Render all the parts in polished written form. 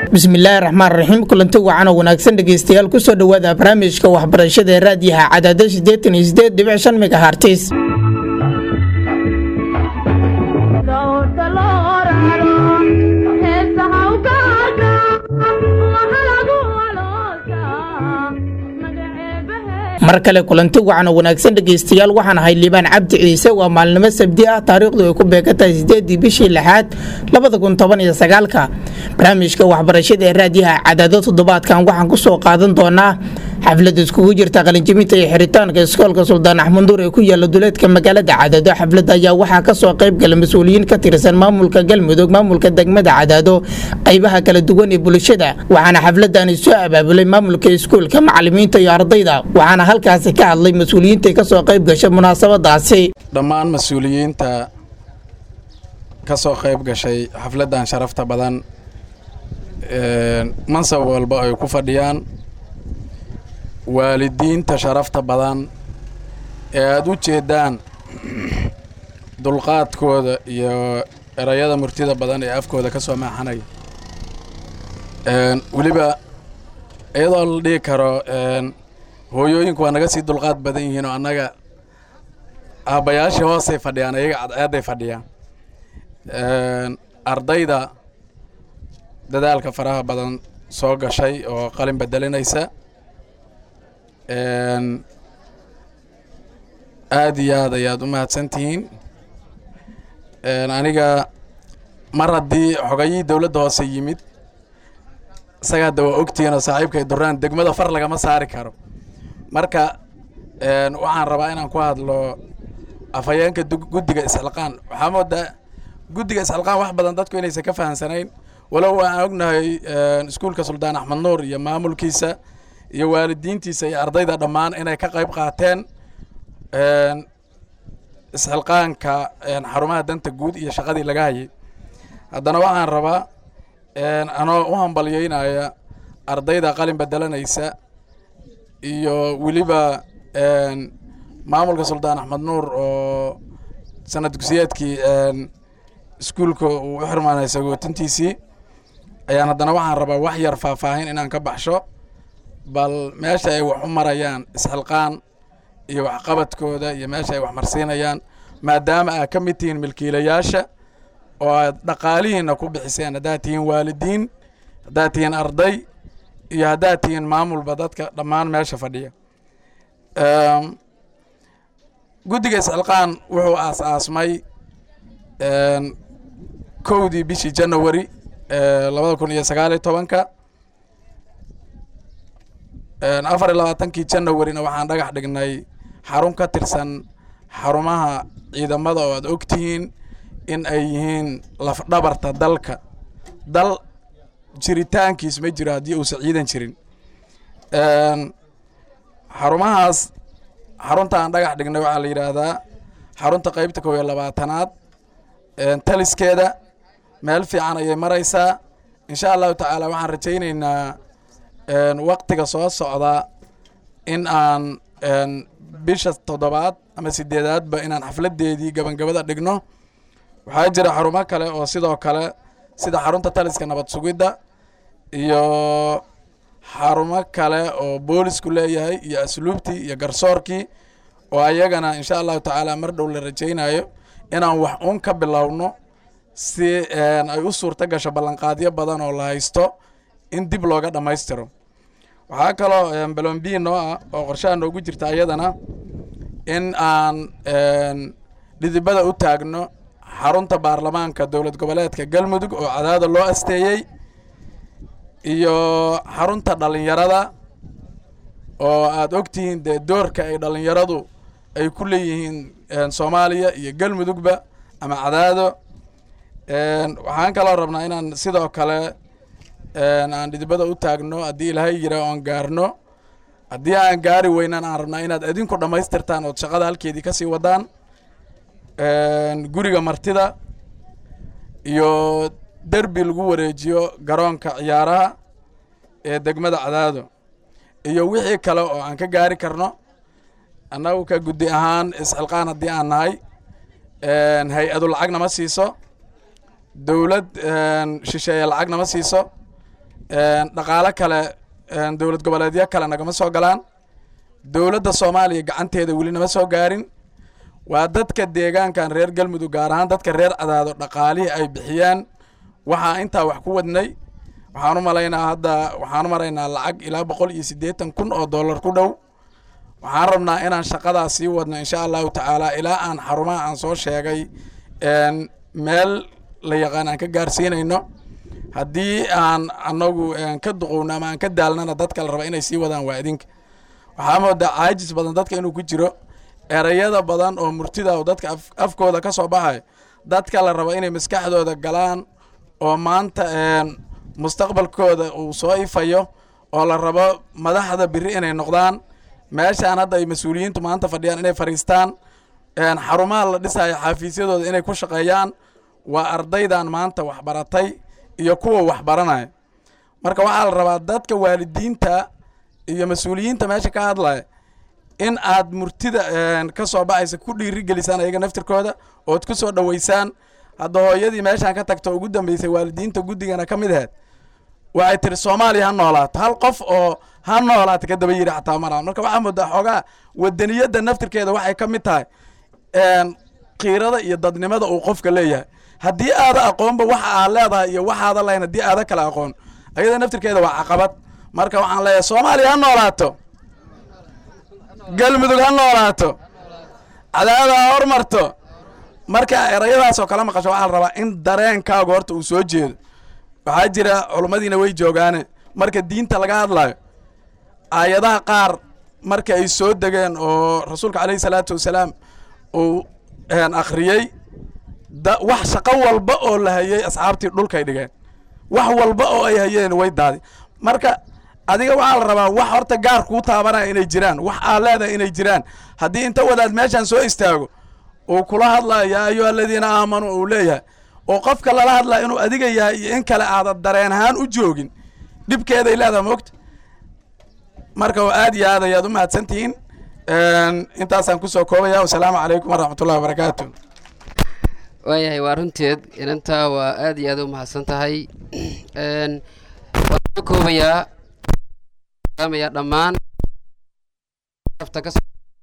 bismillaahi raxmaan raxiim kulanti wacan oo wanaagsan dhegeystayaal ku soo dhawaada barnaamijka waxbarashada ee raadiyaha cadaada 88.5 megahertz mar kale kulanti wacan oo wanaagsan dhegeystayaal waxaan ahay Liibaan Cabdi Ciise waa maalnimo sabti ah taariikhdu ay ku beegantahay 8 bishii 6 2019 barnaamijka waxbarashada ee raadiyaha cadaado toddobaadkan waxaan ku soo qaadan doonaa xaflad iskugu jirta qalinjibinta iyo xiritaanka iskoolka Suldaan Axmed Nuur ee ku yaala duleedka magaalada Cadaado xafladda ayaa waxaa ka soo qayb galay mas'uuliyiin ka tirsan maamulka Galmudug maamulka degmada Cadaado qaybaha kala duwan ee bulshada waxaana xafladdan soo abaabulay maamulka iskoolka macallimiinta iyo ardayda waxaana halkaas ka hadlay mas'uuliyiinta ka soo qayb gashay munaasabadaasi dhammaan mas'uuliyiinta ka soo qayb gashay xafladdan sharafta badan mansab walba ay ku fadhiyaan waalidiinta sharafta badan ee aad u jeedaan dulqaadkooda iyo erayada murtida badan ee afkooda ka soo maaxanay waliba iyadoo la dhigi karo hooyooyinku waa naga sii dulqaad badan yihiin oo annaga aabbayaashii hoosay fadhiyaan ayaga cadceeday fadhiyaan ardayda dadaalka faraha badan soo gashay oo qalin bedelinaysa aad iyo aad ayaad u mahadsantihiin aniga mar haddii xogayii dowladda hoose yimid isaga hadda waa ogtihiin oo saaxiibkay duraan degmada far lagama saari karo marka waxaan rabaa inaan ku hadlo afhayeenka guddiga isxilqaan waxaa moodaa guddiga isxilqaan wax badan dadku inaysan ka fahansanayn walow aan ognahay iskuulka Suldaan Axmed Nuur iyo maamulkiisa iyo waalidiintiisa iyo ardayda dhammaan inay ka qayb qaateen isxilqaanka xarumaha danta guud iyo shaqadii laga hayay haddana waxaan rabaa anoo u hambalyeynaya ardayda qalin bedelanaysa iyo weliba maamulka Suldaan Axmed Nuur oo sanad dugsiyeedkii iskuulka uu u xirmaanay sagootintiisii ayaan haddana waxaan rabaa wax yar faahfaahin inaan ka baxsho bal meesha ay wax u marayaan isxilqaan iyo waxqabadkooda iyo meesha ay wax marsiinayaan maadaama ay ka mid tihiin milkiilayaasha oo aad dhaqaalihiina ku bixiseen haddaad tihiin waalidiin haddaad tihiin arday iyo haddaad tihiin maamulba dadka dhammaan meesha fadhiya guddiga isxilqaan wuxuu aas-aasmay 1 bishii January 2019 24 January-na waxaan dhagax dhignay xarun ka tirsan xarumaha ciidamada oo aad ogtihiin in ay yihiin laf dhabarta dalka dal jiritaankiis ma jiro haddii uusan ciidan jirin xarumahaas xarunta aan dhagax dhignay waxaa la yidhaahdaa xarunta qaybta 12aad taliskeeda meel fiican ayay maraysaa insha allahu tacaala waxaan rajaynaynaa waqtiga soo socda in aan bisha 7 ama 8 inaan xafladeedii gabagabada dhigno waxaa jira xarumo kale oo sidoo kale sida xarunta taliska nabad sugidda iyo xarumo kale oo boolisku leeyahay iyo asluubtii iyo garsoorkii oo ayagana insha allahu tacaala mar dhow la rajaynayo inaan wax un ka bilowno si ay u suurta gasho ballanqaadyo badan oo la haysto in dib looga dhammaystiro waxaa kaloo balombiin noo ah oo qorshaha noogu jirta ayadana in aan dhidibada u taagno xarunta baarlamaanka dowlad goboleedka Galmudug oo Cadaado loo asteeyay iyo xarunta dhalinyarada oo aad ogtihiin doorka ay dhalinyaradu ay ku leeyihiin Soomaaliya iyo Galmudugba ama Cadaado waxaan kaloo rabnaa inaan sidoo kale aan dhidibada u taagno haddii ilaahay yira oon gaarno haddii aan gaari weynaan aan rabnaa inaad idinku dhammaystirtaan oo shaqada halkeedii ka sii wadaan guriga martida iyo derbi lagu wareejiyo garoonka ciyaaraha ee degmada Cadaado iyo wixii kale oo aan ka gaari karno annagu ka guddi ahaan isxilqaan haddii aan nahay hay-adu lacag nama siiso dawlad shisheeye lacag nama siiso dhaqaale kale dowlad goboleedyo kale nagama soo galaan dowladda Soomaaliya gacanteeda weli nama soo gaarin waa dadka deegaankan reer Galmudug gaar ahaan dadka reer Cadaado dhaqaalihii ay bixiyaan waxa inta wax ku wadnay waxaan u maleynaa hadda waxaan u maraynaa lacag ilaa 180,000 oo dollar ku dhow waxaan rabnaa inaan shaqadaas sii wadno insha Allah taala ilaa aan xarumaha aan soo sheegay meel la yaqaan aan ka gaarsiinayno haddii aan anagu ka duqowna ama aan ka daalnana dadka la raba inay sii wadaan waa idinka waxaa moodaa caajis badan dadka inuu ku jiro erayada badan oo murtida oo dadka afkooda ka soo baxay dadka la raba inay maskaxdooda galaan oo maanta mustaqbalkooda uu soo ifayo oo la rabo madaxda biri inay noqdaan meeshaan hadda ay mas'uuliyiintu maanta fadhiyaan inay fariistaan xarumaha la dhisayo xafiisyadooda inay ku shaqeeyaan waa ardaydan maanta wax baratay iyo kuwa wax baranaya marka waxaa la rabaa dadka waalidiinta iyo mas'uuliyiinta meesha ka hadlaya in aad murtida ka soo baxaysa ku dhiiri gelisaan ayaga naftirkooda oo ku soo dhaweysaan hadda hooyadii meeshaan ka tagto ugu dambeysay waalidiinta guddigana ka mid ahayd waxay tiri Soomaaliya ha noolaato hal qof oo ha noolaato ka daba yiri xataa maraan marka waxa moodaa xogaa wadaniyada naftirkeeda waxay ka mid tahay qiirada iyo dadnimada uu qofka leeyahay haddii aad aqoonba waxa aad leedahay iyo waxa aad lahayn haddii aad kala aqoon ayada naftirkeeda waa caqabad marka waxaan leeyahay Soomaaliya ha noolaato Galmudug ha noolaato Cadaado ha hormarto marka erayadaas oo kala maqasho waxaa la rabaa in dareenkaaga horta uu soo jeedo waxaa jira culimadiina way joogaane marka diinta laga hadlayo aayadaha qaar marka ay soo degeen oo rasuulka kaleey salaatu wasalaam uu akhriyay wax shaqo walba oo la hayay asxaabtii dhulka ay dhigeen wax walba oo ay hayeen way daadi marka adiga waxaa la rabaa wax horta gaar ku taabanaya inay jiraan wax aad leedahay inay jiraan haddii inta wadaad meeshan soo istaago oo kula hadlayo yaa ayuha aladiina aamanuu uu leeyahay oo qofka lala hadlaa inuu adiga yahay iyo in kale aad dareen ahaan u joogin dhibkeeda ay leedahay moogta marka aad iyo aad ayaad u mahadsantihiin intaasaan kusoo koobaya wasalaamu calaykum waraxmatullahi wabarakaatu waayahay waa runteed inantaa waa aad iyo aad u mahadsan tahay waan soo koobayaa salaamaya dhammaan afta ka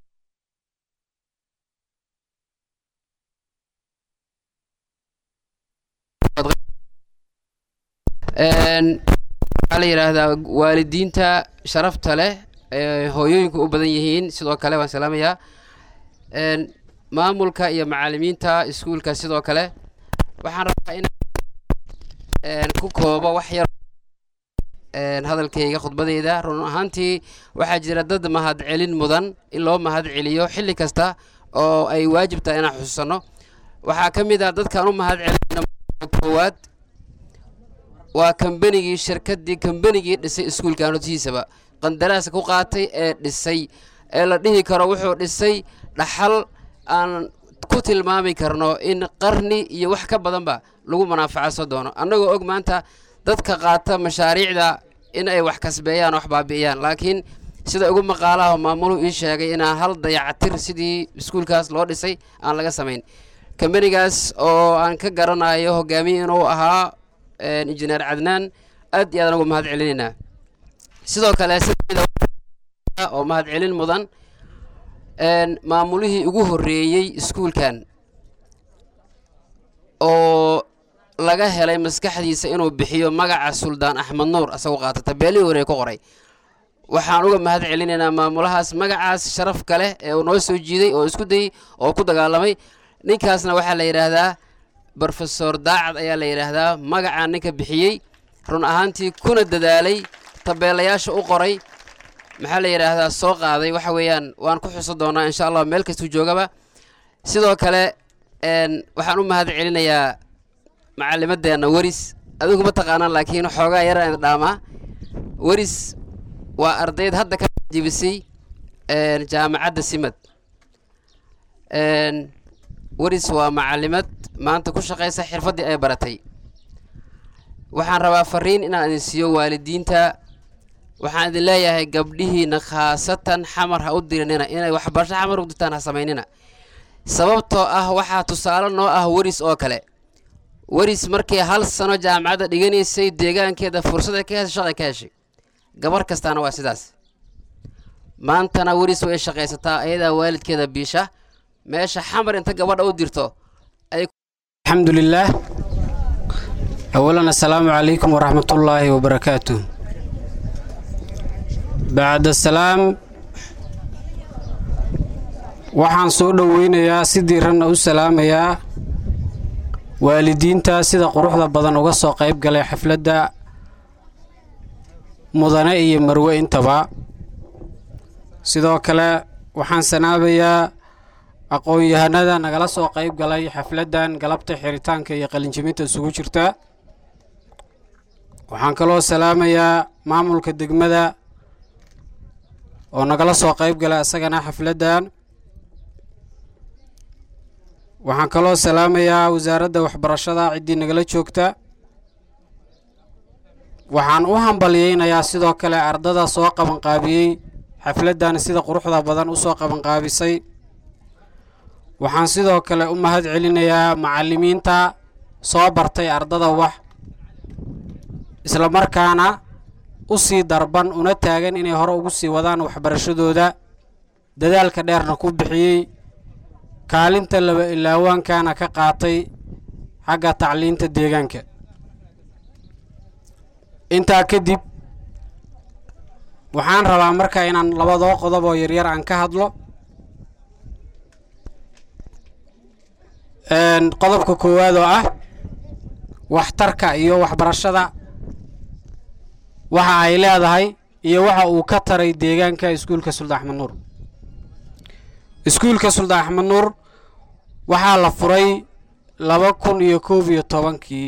waxaa la yidhaahdaa waalidiinta sharafta leh hooyooyinku u badan yihiin sidoo kale waan salaamayaa maamulka iyo macallimiinta iskuulka sidoo kale waxaan rabaa in ku koobo wax yar hadalkayga khudbadeyda run ahaantii waxaa jira dad mahad celin mudan in loo mahad celiyo xilli kasta oo ay waajib tahay inaan xusuusano waxaa ka mid ah dadkaan u mahad celinayna koowaad waa kambanigii dhisay iskuulkan hortiisaba qandaraas ku qaatay ee dhisay ee la dhihi karo wuxuu dhisay dhaxal aan ku tilmaami karno in qarni iyo wax ka badanba lagu manaafacaso doono annagoo og maanta dadka qaata mashaariicda in ay wax kasbeeyaan wax baabi'iyaan laakiin sida ugu maqaalaha maamuluhu ii sheegay inaan hal dayacatir sidii iskuulkaas loo dhisay aan laga samayn kambanigaas oo aan ka garanayo hogaamiye inuu ahaa injineer Cadnaan aad iyo aad ugu mahad celinaynaa sidoo kale oo mahad celin mudan maamulihii ugu horeeyay iskuulkan oo laga helay maskaxdiisa inuu bixiyo magaca Suldaan Axmed Nuur asagoo qaata tabeelii hore ku qoray waxaan uga mahad celinaynaa maamulahaas magacaas sharaf kale ee uu noo soo jiiday oo isku day oo ku dagaalamay ninkaasna waxaa la yiraahdaa Professor Daacad ayaa la yiraahdaa magacaan ninka bixiyay run ahaantii kuna dadaalay tabeelayaasha u qoray maxaa la yiraahdaa soo qaaday waxa weeyaan waan ku xuso doonaa insha Allah meel kasta joogaba sidoo kale waxaan u mahad celinayaa macallimadeena Waris adigu ma taqaanaan laakiin xoogaa yar aan dhaama Waris waa ardayd hadda ka jibisay jaamacadda Simad Waris waa macallimad maanta ku shaqeysa xirfadii ay baratay waxaan rabaa fariin inaan idin siiyo waalidiinta waxaan idin leeyahay gabdhihiina khaasatan xamar ha u dirinina inay waxbarasho xamar u dirtaan ha sameynina sababtoo ah waxaa tusaale noo ah Waris oo kale waris markii hal sano jaamacadda dhiganaysay deegaankeeda fursad ka heshay shaqo ka heshay gabar kastaana waa sidaas maantana waris way shaqaysataa ayada waalidkeeda biisha meesha xamar inta gabadha u dirto ay alxamdulillaah awalan assalaamu calaykum waraxmatullaahi wabarakaatuh bacda salaam waxaan soo dhoweynayaa sidii ranna u salaamayaa waalidiinta sida quruxda badan uga soo qayb galay xafladda mudane iyo marwe intaba sidoo kale waxaan sanaabayaa aqoon-yahanada nagala soo qayb galay xafladdan galabta xiritaanka iyo qalinjibinta isugu jirta waxaan kaloo salaamayaa maamulka degmada oo nagala soo qayb galay asagana xafladdan waxaan kaloo salaamayaa wasaaradda waxbarashada ciddii nagala joogta waxaan u hambalyeynayaa sidoo kale ardada soo qabanqaabiyey xafladdan sida quruxda badan u soo qabanqaabisay waxaan sidoo kale u mahad celinayaa macallimiinta soo bartay ardada wax isla markaana u sii darban una taagan inay hore ugu sii wadaan waxbarashadooda dadaalka dheerna ku bixiyey kaalinta laba ilaawaankaana ka qaatay xagga tacliinta deegaanka intaa kadib waxaan rabaa markaa inaan labadoo qodob oo yaryar aan ka hadlo qodobka koowaad oo ah waxtarka iyo waxbarashada waxa ay leedahay iyo waxa uu ka taray deegaanka iskuulka Suldaan Axmed Nuur iskuulka Suldaan Axmed Nuur waxaa la furay 2011kii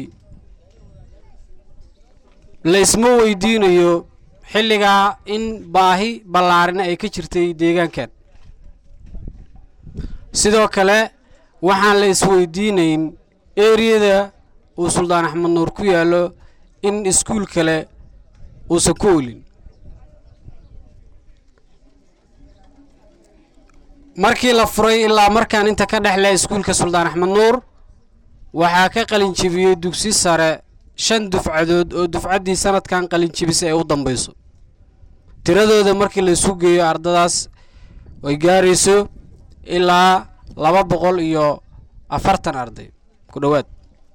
la isma weydiinayo xilligaa in baahi ballaaran ay ka jirtay deegaankan sidoo kale waxaan la isweydiinayn eriyada uu Suldaan Axmed Nuur ku yaalo in iskuul kale uusan ku oolin markii la furay ilaa markaan inta ka dhaxlay iskuulka Suldaan Axmed Nuur waxaa ka qalin jibiyay dugsi sare 5 dufcadood oo dufcadii sanadkan qalin jibisay ay u dambayso tiradooda markii la isu geeyo ardadaas way gaarayso ilaa 240 arday ku dhawaad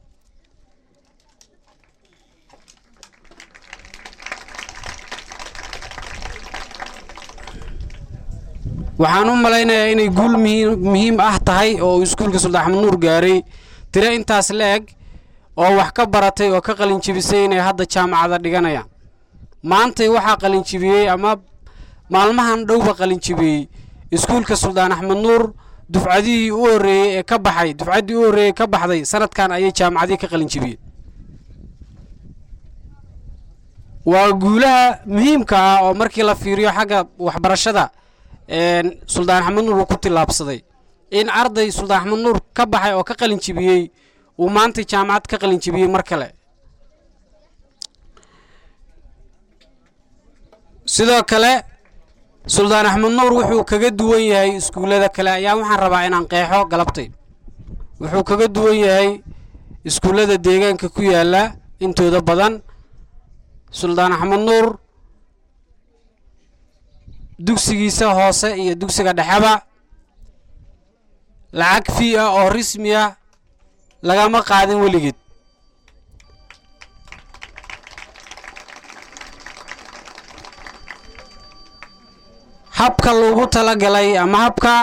waxaan u malaynayaa inay guul muhiim ah tahay oo iskuulka Suldaan Axmed Nuur gaaray tira intaas leeg oo wax ka baratay oo ka qalin jibisay inay hadda jaamacada dhiganayaan maanta waxa qalin jibiyay ama maalmahan dhowba qalin jibiyay iskuulka Suldaan Axmed Nuur dufcadii u horeeyay ee ka baxay dufcadii u horeeyay ka baxday sanadkan ayay jaamacadii ka qalin jibiyay waa guulaha muhiimka ah oo markii la fiiriyo xagga waxbarashada Suldaan Axmed Nuur ku tilaabsaday in arday Suldaan Axmed Nuur ka baxay oo ka qalin jibiyay uu maanta jaamacad ka qalin jibiyay mar kale sidoo kale Suldaan Axmed Nuur wuxuu kaga duwan yahay iskuulada kale ayaa waxaan rabaa inaan qeexo galabtay wuxuu kaga duwan yahay iskuulada deegaanka ku yaala intooda badan Suldaan Axmed Nuur dugsigiisa hoose iyo dugsiga dhaxaba lacag fee ah oo rasmi ah lagama qaadin weligeed habka loogu talagalay ama habka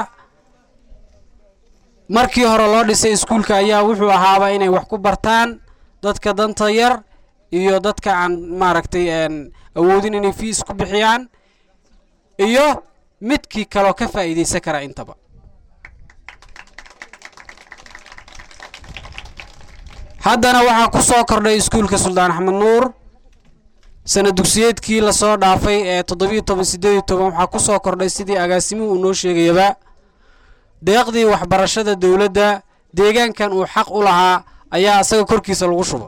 markii hore loo dhisay iskuulka ayaa wuxuu ahaaba inay wax ku bartaan dadka danta yar iyo dadka aan maaragtay awoodin inay fees ku bixiyaan iyo midkii kale ka faa'iideysan kara intaba haddana waxaa ku soo kordhay iskuulka Suldaan Axmed Nuur sana dugsiyeedkii la soo dhaafay ee 17 waxaa ku soo kordhay sidii agaasimuhu noo sheegayaba deeqdii waxbarashada dawladda deegaankan uu xaq u lahaa ayaa asaga korkiisa lagu shubo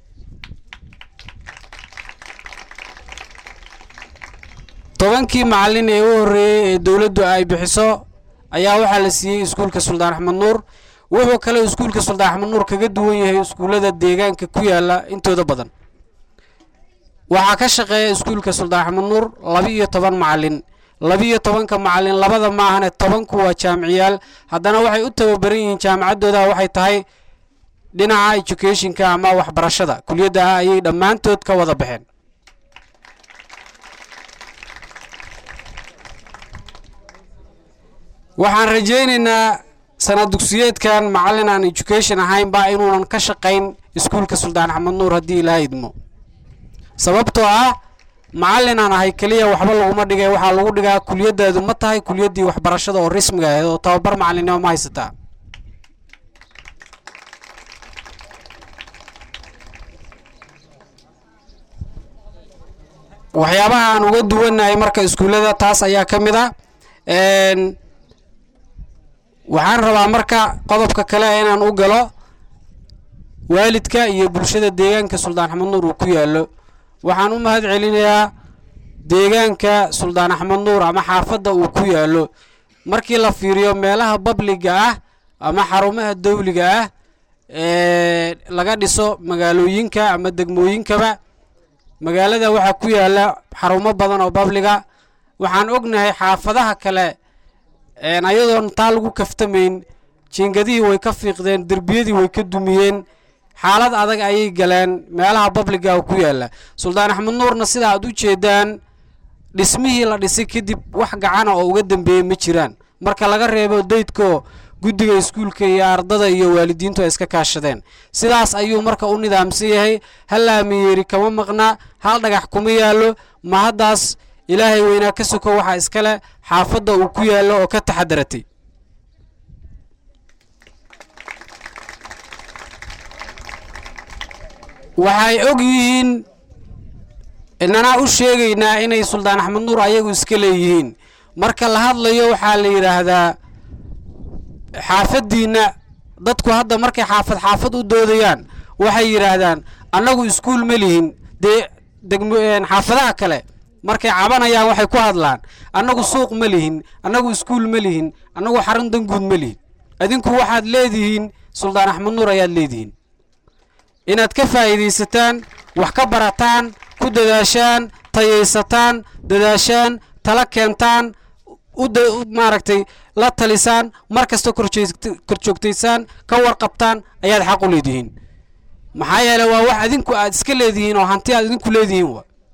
tobankii macallin ee u horeeyay ee dawladdu ay bixiso ayaa waxaa la siiyay iskuulka Suldaan Axmed Nuur wuxuu kale iskuulka Suldaan Axmed Nuur kaga duwan yahay iskuulada deegaanka ku yaala intooda badan. waxaa ka shaqeeya iskuulka Suldaan Axmed Nuur 12 macallin 12ka macallin labada maahan 10 kuwa jaamiciyaal haddana waxay u tababaran yihiin jaamacadooda waxay tahay dhinaca educationka ama waxbarashada kuliyadda ayay dhammaantood ka wada baxeen. waxaan rajaynaynaa sanad dugsiyeedkan macallin aan education ahayn baa inuunan ka shaqayn iskuulka Suldaan Axmed Nuur haddii Ilaahay idmo. sababtoo ah macallin aan ahay kaliya waxba laguma dhigay waxaa lagu dhigaa kuliyaddaadu ma tahay kuliyaddii waxbarashada oo rasmiga ah oo tababar macallinnimo ma haysataa. waxyaabaha aan uga duwanahay marka iskuulada taas ayaa ka mid ah. waxaan rabaa marka qodobka kale inaan u galo waalidka iyo bulshada deegaanka Suldaan Axmed Nuur uu ku yaalo. waxaan u mahad celinayaa deegaanka Suldaan Axmed Nuur ama xaafadda uu ku yaalo markii la fiiriyo meelaha publiga ah ama xarumaha dawliga ah laga dhiso magaalooyinka ama degmooyinkaba. magaalada waxaa ku yaala xarumo badan oo publiga. waxaan ognahay xaafadaha kale ayadoon taa lagu kaftamayn jiingadihii way ka fiiqdeen derbiyadii way ka dumiyeen xaalad adag ayay galeen meelaha publiga ku yaala. Suldaan Axmed Nuurna sida aad u jeedaan dhismihii la dhisay kadib wax gacan oo uga dambeeyay ma jiraan marka laga reebo deydko guddiga iskuulka iyo ardada iyo waalidiintu iska kaashadeen. sidaas ayuu marka u nidaamsan yahay hal laamiyeeri kama maqna hal dhagax kuma yaalo ma haddaas ilaahay weynaa ka soko waxa iskale xaafadda uu ku yaalo oo ka taxadaratay. waxay og yihiin inana u sheegaynaa inay Suldaan Axmed Nuur ayagu iska leeyihiin marka la hadlayo waxaa la yiraahdaa xaafadiina dadku hadda markay xaafad u doodayaan waxay yiraahdaan annagu iskuul ma lihin xaafadaha kale markay cabanayaan waxay ku hadlaan annagu suuq ma lihin annagu iskuul ma lihin annagu xarun danguud ma lihin. adinku waxaad leedihiin Suldaan Axmed Nuur ayaad leedihiin inaad ka faa'iideysataan wax ka barataan ku dadaashaan tayeysataan dadaashaan tala keentaan maaragtay la talisaan markasta korjoogtaysaan ka warqabtaan ayaad xaq u leedihiin. maxaa yeelay waa wax adinku aad iska leedihiin oo hanti aad idinku leedihiin.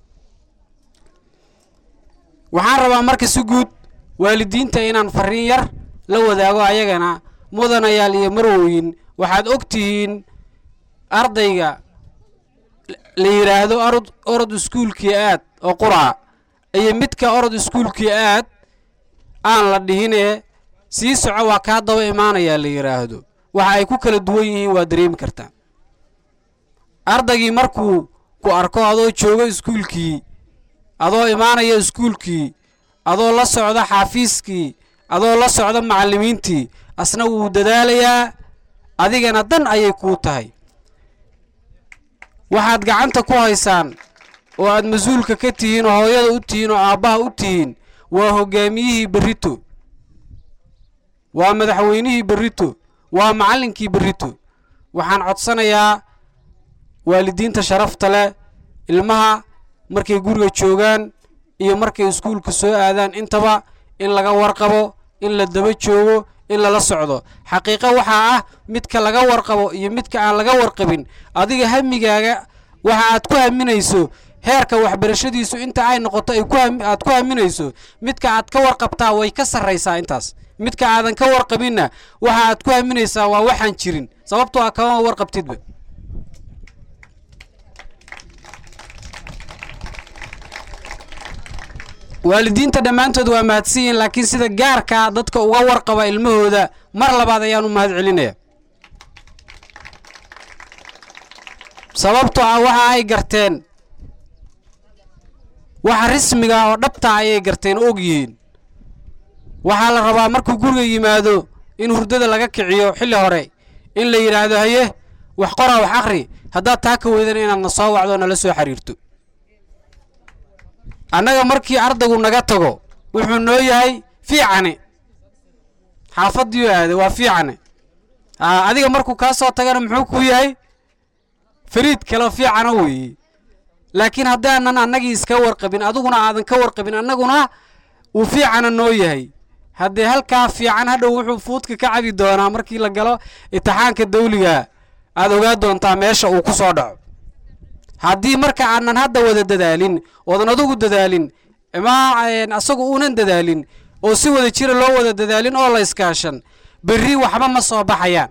waxaan rabaa marka si guud waalidiinta inaan fariin yar la wadaago ayagana mudanayaal iyo marwooyin waxaad ogtihiin ardayga la yiraahdo orod iskuulkii aad oo qura iyo midka orod iskuulkii aad aan la dhihinee sii soco waa ka daba imaanaya la yiraahdo waxa ay ku kala duwan yihiin waa dareemi kartaa. ardaygii markuu ku arko adoo jooga iskuulkii adoo imaanaya iskuulkii adoo la socda xafiiskii adoo la socda macallimiintii asna wuu dadaalayaa adigana dan ayay ku tahay. waxaad gacanta ku haysaan oo aad mas'uulka ka tihiin oo hooyada u tihiin oo aabbaha u tihiin waa hogaamiyihii berrito waa madaxweynihii berrito waa macallinkii berrito. waxaan codsanayaa waalidiinta sharafta leh ilmaha markay guriga joogaan iyo markay iskuulka soo aadaan intaba in laga warqabo in la daba joogo in la socdo. xaqiiqo waxa ah midka laga warqabo iyo midka aan laga warqabin adiga hamigaaga waxa aad ku haminayso heerka waxbarashadiisu inta ay noqoto aad ku haminayso midka aad ka warqabtaa way ka sarreysaa intaas. midka aadan ka warqabinna waxa aad ku haminaysaa waa waxaan jirin sababtoo ah kama warqabtidba. waalidiinta dhammaantood waa mahadsiin laakiin sida gaarka dadka uga warqaba ilmahooda mar labaad ayaan u mahad celinayaa. sababtoo ah waxa ay garteen waxa rasmiga oo dhabta ayay garteen og yihiin. waxaa la rabaa markuu guriga yimaado in hurdada laga kiciyo xilli hore in la yiraahdo haye wax qora wax akhri haddaad taa ka weydan inaad na soo wacdo nala soo xiriirto. annaga markii ardaygu naga tago wuxuu noo yahay fiicane xaafadii aade waa fiicane adiga markuu kaa soo tagana muxuu ku yahay fariid kala fiicana weeye laakiin haddaanan annagii iska warqabin adiguna aadan ka warqabin annaguna uu fiicana noo yahay haddee halkaa fiican hadhow wuxuu fuudka ka cabi doonaa markii la galo imtixaanka dawliga aad ogaa doontaa meesha uu ku soo dhaco haddii marka aanan hadda wada dadaalin oodan adugu dadaalin asagu uunan dadaalin oo si wada jira loo wada dadaalin oo la iskaashan berri waxba ma soo baxayaan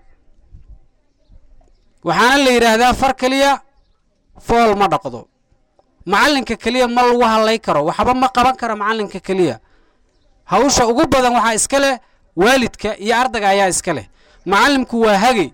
waxaana la yidhaahdaa far keliya fool ma dhaqdo macallinka keliya ma lagu hadlay karo waxba ma qaban karo macallinka keliya hawsha ugu badan waxaa iska leh waalidka iyo ardayga ayaa iska leh macallimku waa hagay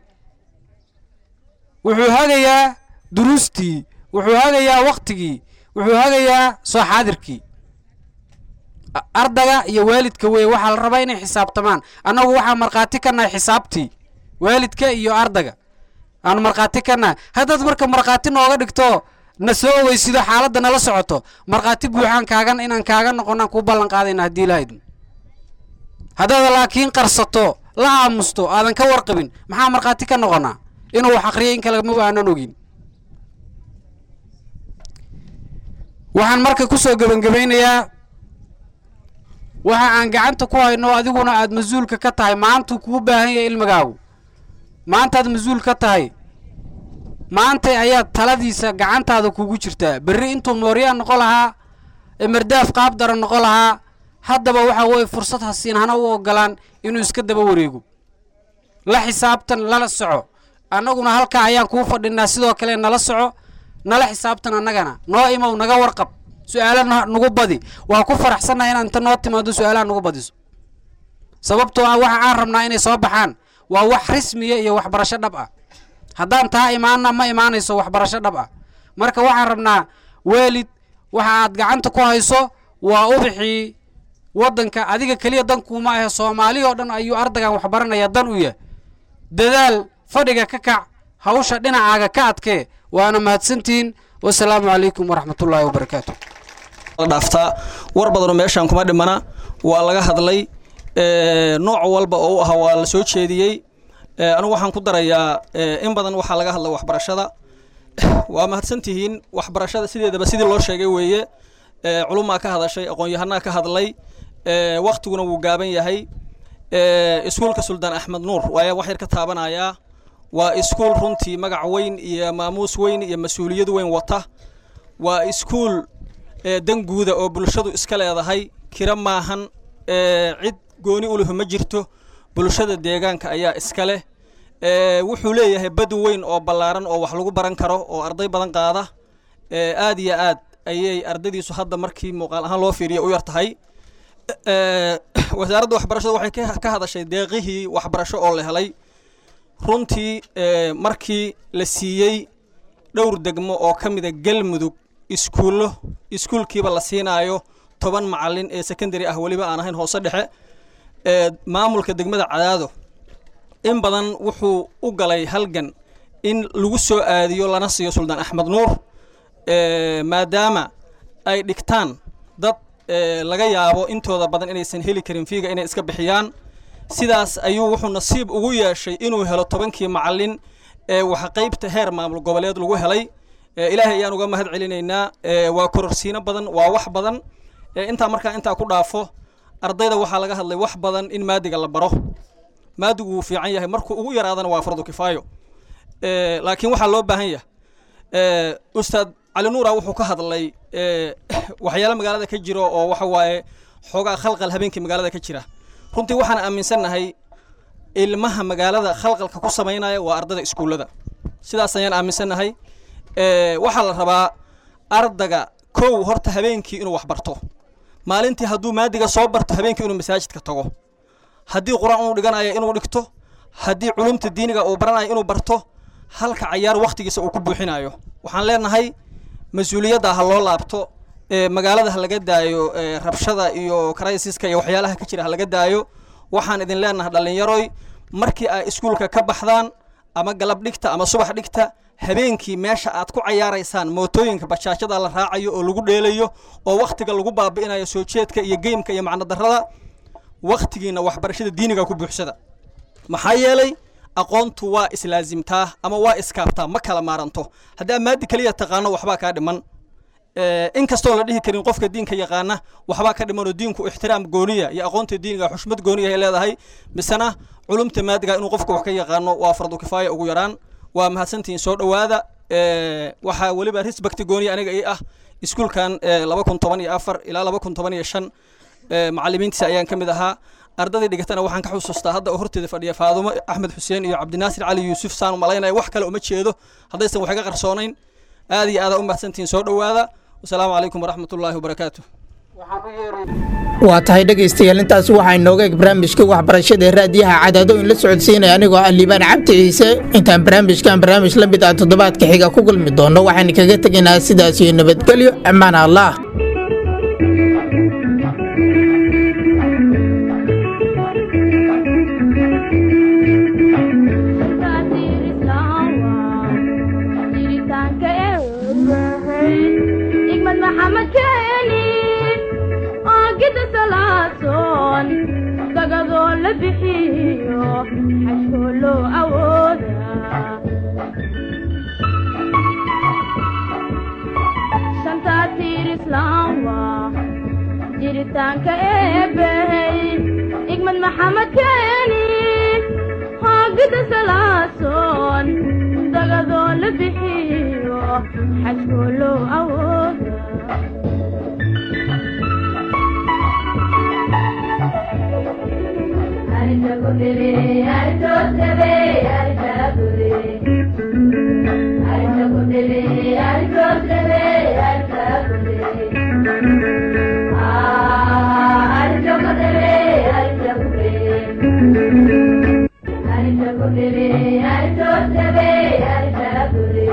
wuxuu hagayaa duruustii wuxuu hagayaa waqtigii wuxuu hagayaa soo xaadirkii ardayga iyo waalidka weeye waxaa la rabaa inay xisaabtamaan annagu waxaa markhaati ka nahay xisaabtii waalidka iyo ardayga aanu markhaati ka nahay haddaad marka markhaati nooga dhigto na soo ogeysido xaaladda nala socoto markhaati buuxaan inaan kaaga noqonaan kuu ballan qaadayna haddii lahayd haddaad laakiin qarsato la aamusto aadan ka warqabin maxaa markhaati ka noqonaa inuu wax aqriyo in kale ma aanan ogin waxaan marka ku soo gabangabeynayaa waxa aan gacanta ku hayno adiguna aad mas-uulka ka tahay maantuu kuu baahan yahay ilmigaagu maantaad mas-uul ka tahay maanta ayaad taladiisa gacantaada kugu jirtaa berri intuu mooryaan noqon lahaa mardaaf qaab daran noqon lahaa haddaba waxa weeye fursad hasiin hana u ogolaan inuu iska daba wareego la xisaabtan lala soco annaguna halkaa ayaan kuu fadhinaa sidoo kale nala soco nala xisaabtan annagana noo imow naga warqab su'aalo nagu badi waa ku faraxsannahay inaan inta noo timaado su'aalaha nagu badiso sababtoo ah waxa aan rabnaa inay soo baxaan waa wax rasmiya iyo waxbarasho dhab ah haddaan taa imaanna ma imaanayso waxbarasho dhab ah marka waxaan rabnaa waalid waxa aad gacanta ku hayso waa ubixii waddanka adiga keliya dankuuma ahe soomaali oo dhan ayuu ardaygan waxbaranaya dan u yahay dadaal fadhiga ka kac hawsha dhinacaaga ka adkee waana mahadsantihiin wasalaamu calaykum waraxmatullaahi wabarakaatu dhaaftaa war badanoo meeshaan kuma dhimana waa laga hadlay nooc walba oo u ahaa waa la soo jeediyey anigu waxaan ku darayaa in badan waxaa laga hadla waxbarashada waa mahadsantihiin waxbarashada sideedaba sidii loo sheegay weeye culumaa ka hadashay aqoon-yahanaa ka hadlay waqtiguna wuu gaaban yahay iskuulka suldaan axmed nuur waaya wax yar ka taabanayaa waa iskuul runtii magac weyn iyo maamuus weyn iyo mas-uuliyad weyn wata waa iskuul dan guuda oo bulshadu iska leedahay kira maahan cid gooni u leho ma jirto bulshada deegaanka ayaa iska leh wuxuu leeyahay bad weyn oo ballaaran oo wax lagu baran karo oo arday badan qaada aad iyo aad ayay ardaydiisu hadda markii muuqaal ahaan loo fiiriya u yar tahay wasaaradda waxbarashada waxay ka hadashay deeqihii waxbarasho oo la helay runtii markii la siiyey dhowr degmo oo ka mida galmudug iskuulkiiba la siinaayo 10 macallin ee secondary ah weliba aan ahayn hoose dhexe maamulka degmada Cadaado in badan wuxuu u galay halgan in lagu soo aadiyo lana siiyo suldaan axmed nuur maadaama ay dhigtaan dad laga yaabo intooda badan inaysan heli karin fiiga inay iska bixiyaan sidaas ayuu wuxuu nasiib ugu yeeshay inuu helo 10kii macallin waxa qaybta heer maamul goboleed lagu helay ilaahay ayaan uga mahad celinaynaa waa kororsiino badan waa wax badan inta markaa inta ku dhaafo ardayda waxa laga hadlay wax badan in maadiga la baro maadigu uu fiican yahay markuu ugu yaraadana waa fardu kifaayo laakiin waxa loo baahan yahay ustaad cali nuura wuxuu ka hadlay waxyaalo magaalada ka jiro oo waxa waaye xogaa khalqal habeenkii magaalada ka jira runtii waxaan aaminsanahay ilmaha magaalada khalqalka ku sameynaya waa ardayda iskuulada sidaas ayaan aaminsanahay waxa la rabaa ardayga kow horta habeenkii inuu wax barto maalintii hadduu maadiga soo barto habeenkii inuu masaajidka tago haddii quraan uu dhiganayo inuu dhigto haddii culumta diiniga uu baranayo inuu barto halka cayaar waqtigiisa uu ku buuxinayo waxaan leenahay mas'uuliyadda ha loo laabto magaalada ha laga daayo rabshada iyo crisis-ka iyo waxyaalaha ka jira ha laga daayo waxaan idin leenahay dhalinyaroy markii ay iskuulka ka baxdaan ama galab dhigta ama subax dhigta habeenkii meesha aad ku cayaaraysaan mootooyinka bajaajada la raacayo oo lagu dheelayo oo waqtiga lagu baabi'inayo soo jeedka iyo geemka iyo macna darrada waqtigiina waxbarashada diiniga ku buuxsada maxaa yeelay aqoontu waa islaazimtaa ama waa iskaabtaa ma kala maaranto haddii maadi kaliya taqaano waxbaa kaa dhiman in kastoo la dhihi karin qofka diinka yaqaana waxbaa ka dhiman oo diinku ixtiraam gooniya iyo aqoonta diiniga xushmad gooniya ay leedahay misana culumta maadiga inuu qofku wax ka yaqaano waa fardu kifaaya ugu yaraan waa mahadsantiin soo dhawaada waxaa waliba respect gooniya aniga ii ah iskuulkan 2014 ilaa 2015 macallimiintiisa ayaan ka mid ahaa ardadii dhigatana waxaan ka xusuustaa hadda horteeda fadhiya Faadumo Axmed Xuseen iyo Cabdinaasir Cali Yuusuf saan malaynay wax kale uma jeedo haddaysan wax ka qarsoonayn aad iyo aad u mahadsantiin soo dhawaada wassalaamu calaykum waraxmatullaahi wabarakaatuh waa tahay dhegaystayaal intaas waxaa inooga eg barnaamijka waxbarashada ee raadiyaha Cadaado in la socodsiinaya anigoo ah Liibaan Cabdi Ciise intaan barnaamij la mid ah toddobaadka xiga ku kulmi doono waxaan kaga tegaynaa sidaas iyo nabadgelyo amaan Allah jiritaanka eebbey igmad maxamed keeni hoogida salaasoon dagadoo la bixiyo xajkoo loo awooda I